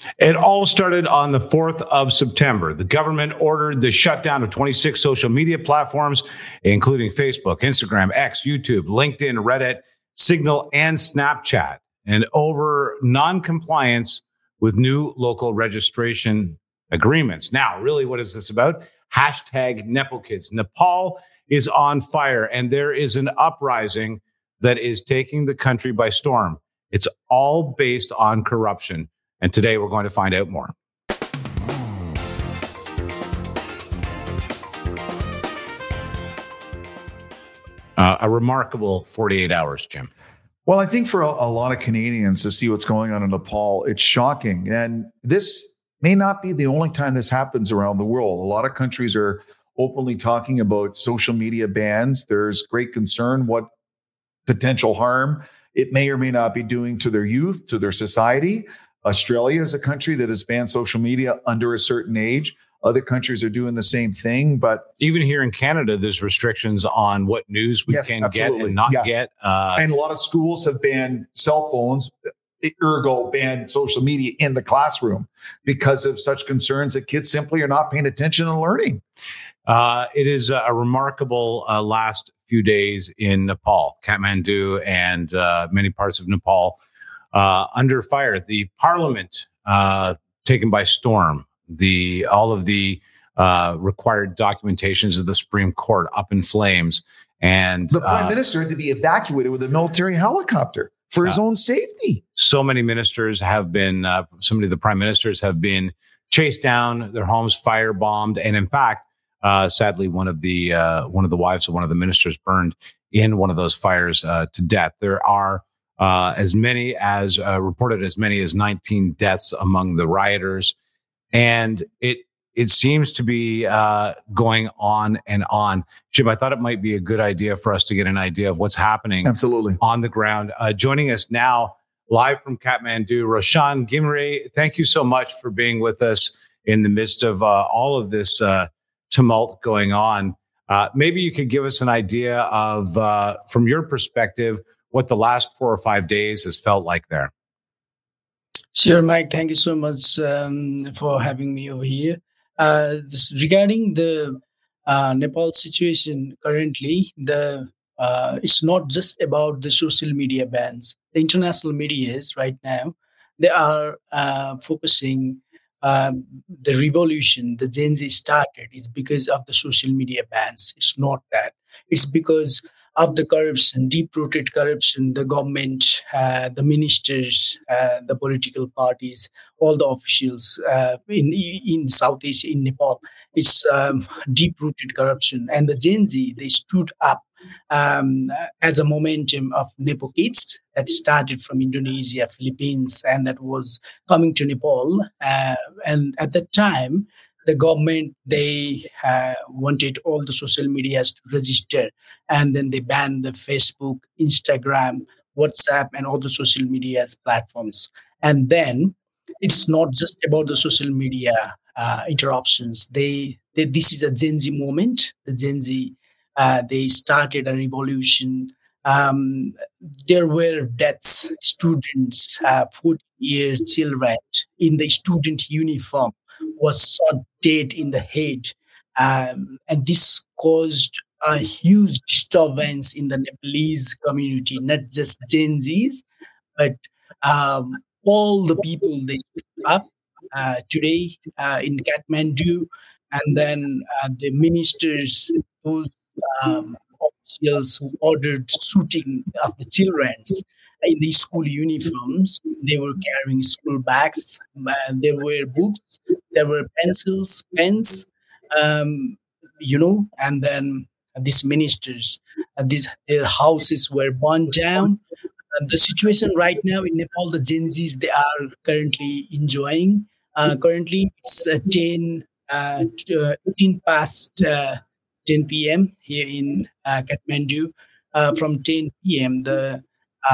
It all started on the 4th of September. The government ordered the shutdown of 26 social media platforms, including Facebook, Instagram, X, YouTube, LinkedIn, Reddit, Signal, and Snapchat, and over non-compliance with new local registration agreements. Now, really, what is this about? Hashtag NepoKids. Nepal is on fire, and there is an uprising that is taking the country by storm. It's all based on corruption. And today we're going to find out more. A remarkable 48 hours, Jim. Well, I think for a lot of Canadians to see what's going on in Nepal, it's shocking. And this may not be the only time this happens around the world. A lot of countries are openly talking about social media bans. There's great concern what potential harm it may or may not be doing to their youth, to their society. Australia is a country that has banned social media under a certain age. Other countries are doing the same thing, but even here in Canada, there's restrictions on what news we can get and not get. And a lot of schools have banned cell phones, ergo banned social media in the classroom because of such concerns that kids simply are not paying attention and learning. It is a remarkable last few days in Nepal, Kathmandu, and many parts of Nepal. Under fire, the parliament taken by storm, all of the required documentations of the Supreme Court up in flames, and the prime minister had to be evacuated with a military helicopter for his own safety. So many ministers have been, so many of the prime ministers have been chased down, their homes firebombed, and in fact, sadly, one of the wives of one of the ministers burned in one of those fires to death. There are reported as many as 19 deaths among the rioters. And it seems to be going on and on. Jim, I thought it might be a good idea for us to get an idea of what's happening absolutely on the ground. Joining us now, live from Kathmandu, Roshan Ghimire, thank you so much for being with us in the midst of all of this tumult going on. Maybe you could give us an idea of, from your perspective, what the last 4 or 5 days has felt like there. Sure, Mike. Thank you so much for having me over here. Regarding the Nepal situation currently, it's not just about the social media bans. The international media is right now, they are focusing the revolution the Gen Z started is because of the social media bans. It's not that. It's because of the corruption, deep-rooted corruption, the government, the ministers, the political parties, all the officials in Southeast, in Nepal. It's deep-rooted corruption. And the Gen Z, they stood up as a momentum of NepoKids that started from Indonesia, Philippines, and that was coming to Nepal. And at that time, the government, they wanted all the social medias to register, and then they banned the Facebook, Instagram, WhatsApp, and all the social medias platforms. And then it's not just about the social media interruptions. This is a Gen Z moment. The Gen Z, they started a revolution. There were deaths, students, 14-year children in the student uniform was shot dead in the head. And this caused a huge disturbance in the Nepalese community, not just Gen Zs, but all the people they stood up today in Kathmandu. And then the ministers, those officials who ordered shooting of the children in the school uniforms, they were carrying school bags, there were books, there were pencils, pens, and then these ministers, their houses were burned down. The situation right now in Nepal, the Gen Zs, they are currently enjoying. Currently, it's 18 past 10 p.m. here in Kathmandu. From 10 p.m., the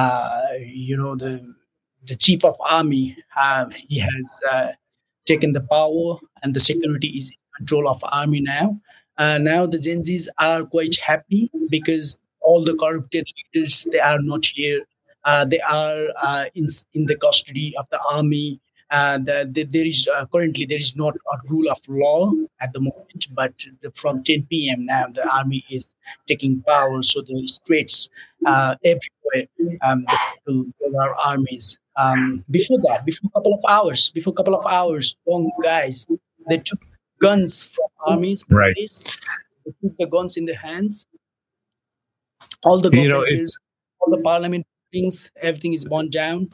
chief of army, he has taken the power, and the security is in control of army now. Now the Gen Zs are quite happy because all the corrupted leaders, they are not here. They are in the custody of the army. there is currently there is not a rule of law at the moment, but from 10 p.m. now the army is taking power, so the streets everywhere, the people, there are armies. Before a couple of hours, young guys, they took guns from armies Right. place. They took the guns in their hands. All the You know, government buildings, it's all the parliament buildings, everything is burned down.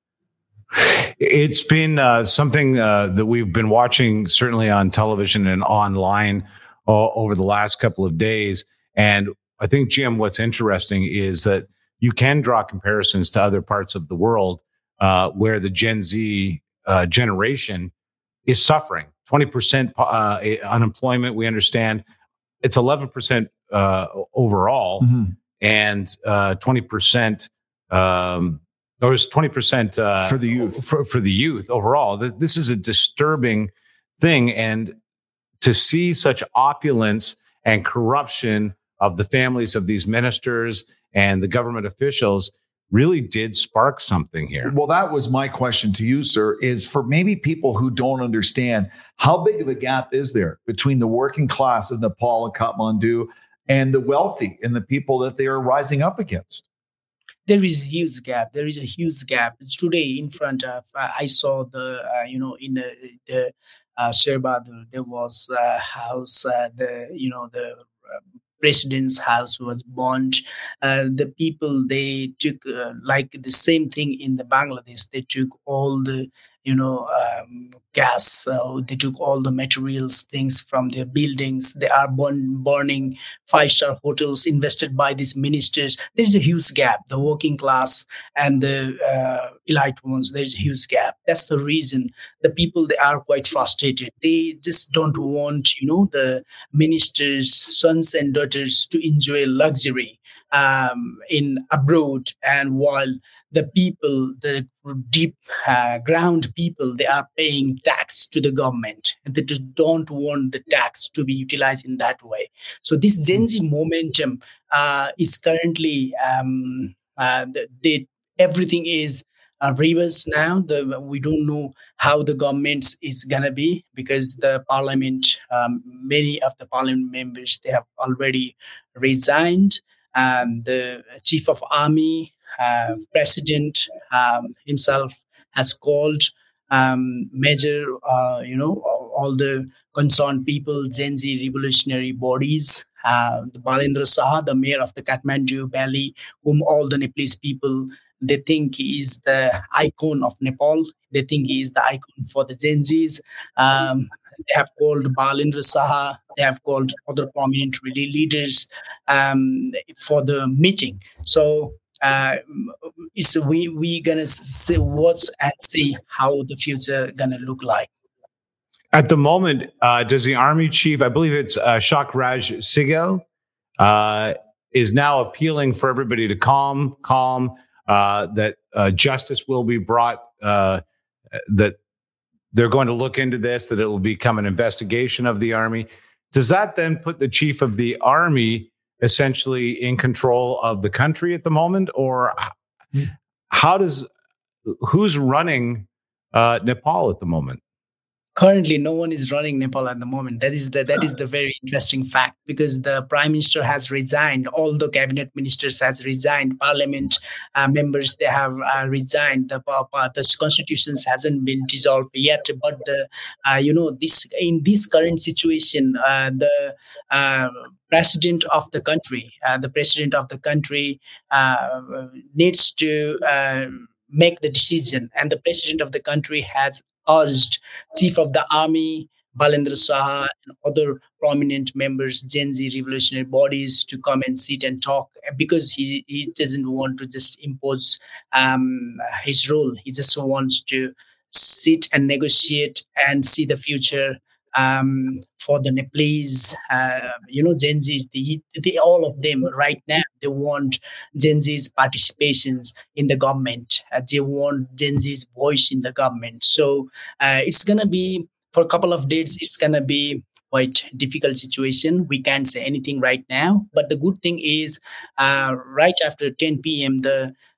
it's been something that we've been watching certainly on television and online over the last couple of days. And I think, Jim, what's interesting is that you can draw comparisons to other parts of the world where the Gen Z generation is suffering. 20% unemployment, we understand. It's 11% overall, and 20%, or is 20% For the youth. for the youth overall. This is a disturbing thing, and to see such opulence and corruption of the families of these ministers and the government officials really did spark something here. Well, that was my question to you, sir, is for maybe people who don't understand, how big of a gap is there between the working class of Nepal and Kathmandu and the wealthy and the people that they are rising up against? There is a huge gap. There is a huge gap. Today, in front of, I saw in the Sherbadu, there was a house, the president's house was burned. The people, they took like the same thing in the Bangladesh. They took all the gas. They took all the materials, things from their buildings. They are burning five-star hotels invested by these ministers. There is a huge gap. The working class and the elite ones, there is a huge gap. That's the reason the people, they are quite frustrated. They just don't want, the ministers' sons and daughters to enjoy luxury in abroad, and while the people, the deep ground people, they are paying tax to the government, and they just don't want the tax to be utilized in that way. So this Gen Z momentum is currently everything is reverse now. We don't know how the government is gonna be, because the parliament, many of the parliament members, they have already resigned. The chief of army, president himself has called major, all the concerned people, Gen Z revolutionary bodies. The Balendra Saha, the mayor of the Kathmandu Valley, whom all the Nepalese people, they think he is the icon of Nepal. They think he is the icon for the Gen Zs. They have called Balendra Saha. They have called other prominent leaders for the meeting. So we gonna watch and see how the future gonna look like. At the moment, does the army chief, I believe it's Shakraj Sigel, is now appealing for everybody to calm, that justice will be brought, that they're going to look into this, that it will become an investigation of the army. Does that then put the chief of the army essentially in control of the country at the moment? Or who's running Nepal at the moment? Currently, no one is running Nepal at the moment. That is the very interesting fact, because the prime minister has resigned. All the cabinet ministers has resigned. Parliament members, they have resigned. The constitutions hasn't been dissolved yet. But in this current situation, the president of the country, needs to make the decision, and the president of the country has urged Chief of the Army, Balendra Saha, and other prominent members, Gen Z revolutionary bodies, to come and sit and talk, because he doesn't want to just impose his rule. He just wants to sit and negotiate and see the future for the Nepalese, Gen Zs. All of them right now, they want Gen Z's participations in the government. They want Gen Z's voice in the government. So it's going to be, for a couple of days, it's going to be quite difficult situation. We can't say anything right now. But the good thing is, right after 10 p.m., the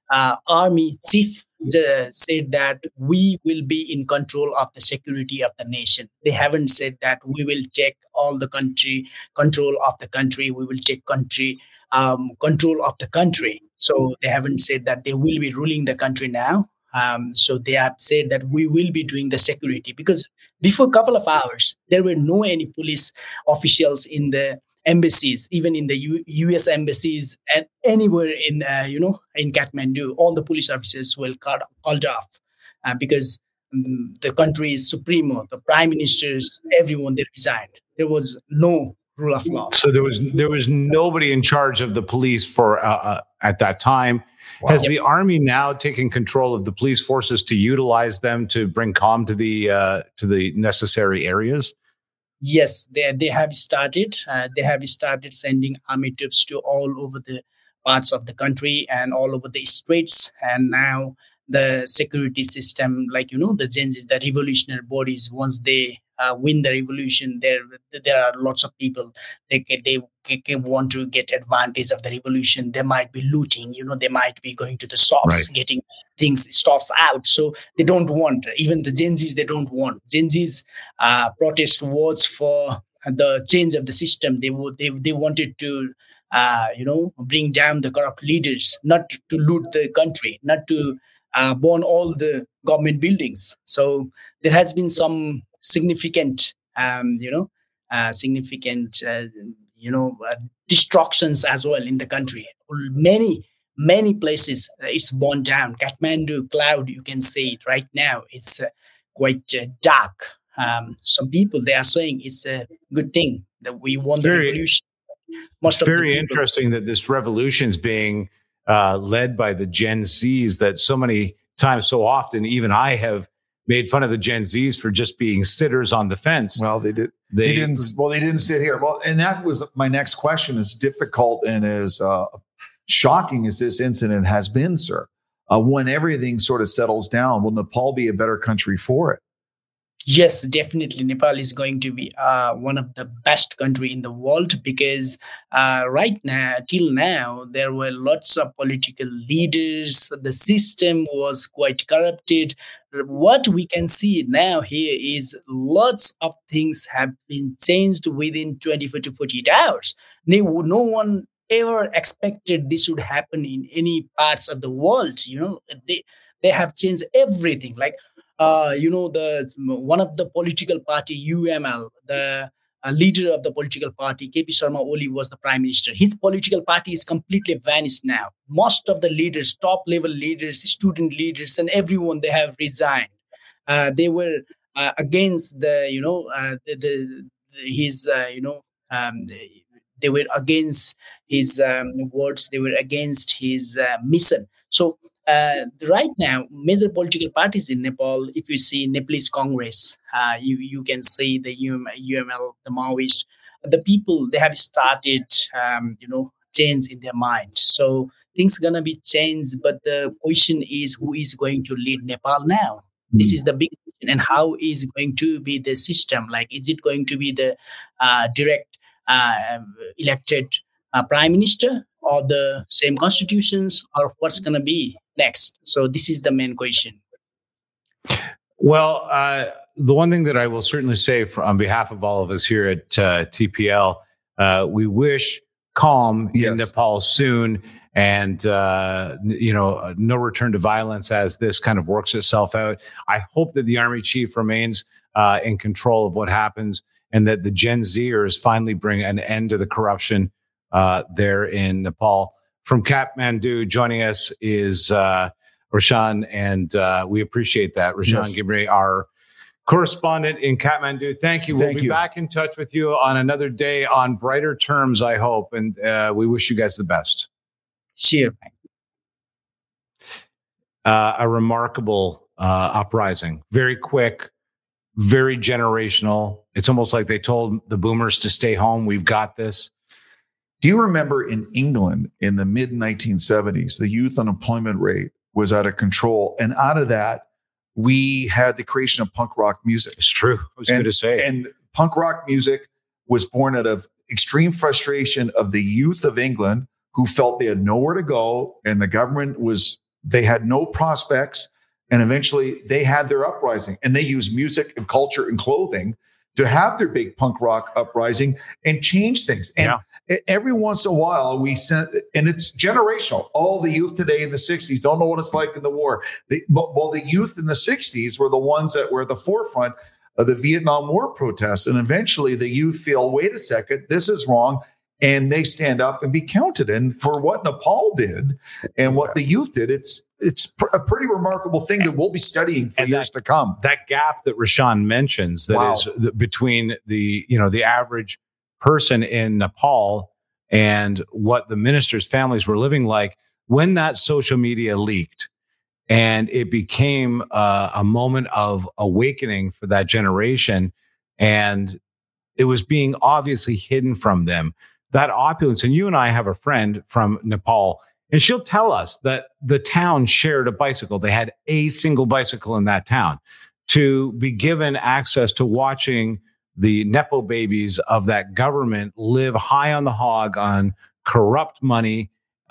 army chief said that we will be in control of the security of the nation. They haven't said that we will take all the control of the country. We will take control of the country. So they haven't said that they will be ruling the country now. So they have said that we will be doing the security, because before a couple of hours there were no any police officials in the embassies, even in the U.S. embassies and anywhere in in Kathmandu. All the police officers were called off because the country is supremo, the prime ministers, everyone, they resigned. There was no rule of law. So there was nobody in charge of the police for at that time. Wow. Has the army now taken control of the police forces to utilize them to bring calm to the necessary areas? Yes, they have started. They have started sending army troops to all over the parts of the country and all over the states. And now the security system, like the Gensis, the revolutionary bodies, once they win the revolution, there are lots of people they want to get advantage of the revolution. They might be looting, they might be going to the shops, right, getting stops out. So they don't want, even the Gensis, they don't want. Gensis protest was for the change of the system. They wanted to bring down the corrupt leaders, not to loot the country, not to burn all the government buildings. So there has been some significant destructions as well in the country. Many places it's burned down. Kathmandu cloud, you can see it right now. It's quite dark. Some people, they are saying it's a good thing that we won the revolution. It's very interesting that this revolution is being led by the Gen Zs, that so many times, so often, even I have made fun of the Gen Zs for just being sitters on the fence. Well, they didn't sit here. Well, and that was my next question. As difficult and as shocking as this incident has been, sir, when everything sort of settles down, will Nepal be a better country for it? Yes, definitely. Nepal is going to be one of the best country in the world, because right now, till now, there were lots of political leaders. The system was quite corrupted. What we can see now here is lots of things have been changed within 24 to 48 hours. No one ever expected this would happen in any parts of the world. They have changed everything. Like, the one of the political party, UML, the leader of the political party, KP Sharma Oli, was the prime minister. His political party is completely vanished now. Most of the leaders, top level leaders, student leaders, and everyone, they have resigned. They were against they were against his words. They were against his mission. So right now, major political parties in Nepal, if you see Nepalese Congress, you can see the UML, the Maoist, the people, they have started, change in their mind. So things going to be changed. But the question is, who is going to lead Nepal now? This is the big question. And how is going to be the system? Like, is it going to be the direct elected prime minister, or the same constitutions, or what's going to be next? So this is the main question. Well, the one thing that I will certainly say on behalf of all of us here at TPL, we wish calm in Nepal soon, and no return to violence as this kind of works itself out. I hope that the army chief remains in control of what happens, and that the Gen Zers finally bring an end to the corruption there in Nepal. From Kathmandu, joining us is Roshan, and we appreciate that. Roshan Gimre, our correspondent in Kathmandu. Thank you. We'll be back in touch with you on another day on brighter terms, I hope, and we wish you guys the best. Cheers. A remarkable uprising. Very quick, very generational. It's almost like they told the boomers to stay home. We've got this. Do you remember in England in the mid-1970s, the youth unemployment rate was out of control? And out of that, we had the creation of punk rock music. It's true. I was going to say. And punk rock music was born out of extreme frustration of the youth of England, who felt they had nowhere to go, and the government was they had no prospects, and eventually they had their uprising, and they used music and culture and clothing to have their big punk rock uprising and change things. And every once in a while we sent, and it's generational. All the youth today in the 60s don't know what it's like in the war. The youth in the 60s were the ones that were at the forefront of the Vietnam War protests. And eventually the youth feel, wait a second, this is wrong. And they stand up and be counted. And for what Nepal did and what the youth did, it's a pretty remarkable thing that we'll be studying for years to come. That gap that Rashawn mentions, that is between the average person in Nepal and what the ministers' families were living like, when that social media leaked, and it became a moment of awakening for that generation, and it was being obviously hidden from them. That opulence, and you and I have a friend from Nepal, and she'll tell us that the town shared a bicycle. They had a single bicycle in that town. To be given access to watching the Nepo babies of that government live high on the hog on corrupt money,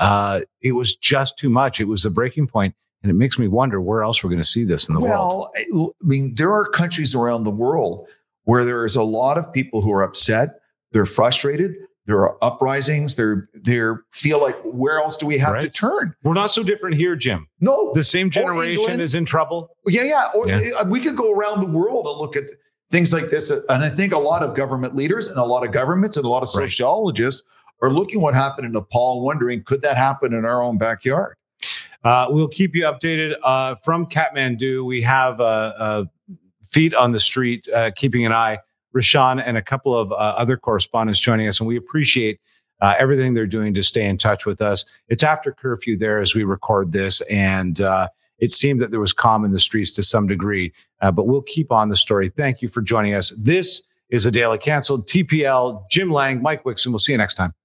it was just too much. It was a breaking point. And it makes me wonder where else we're going to see this in the world. Well, I mean, there are countries around the world where there is a lot of people who are upset. They're frustrated. There are uprisings. They feel like, where else do we have to turn? We're not so different here, Jim. No. The same generation is in trouble. Yeah. We could go around the world and look at things like this. And I think a lot of government leaders and a lot of governments and a lot of sociologists are looking what happened in Nepal, wondering, could that happen in our own backyard? We'll keep you updated from Kathmandu. We have feet on the street, keeping an eye. Rashawn and a couple of other correspondents joining us, and we appreciate everything they're doing to stay in touch with us. It's after curfew there as we record this, and it seemed that there was calm in the streets to some degree, but we'll keep on the story. Thank you for joining us. This is The Daily Canceled. TPL, Jim Lang, Mike Wixon. We'll see you next time.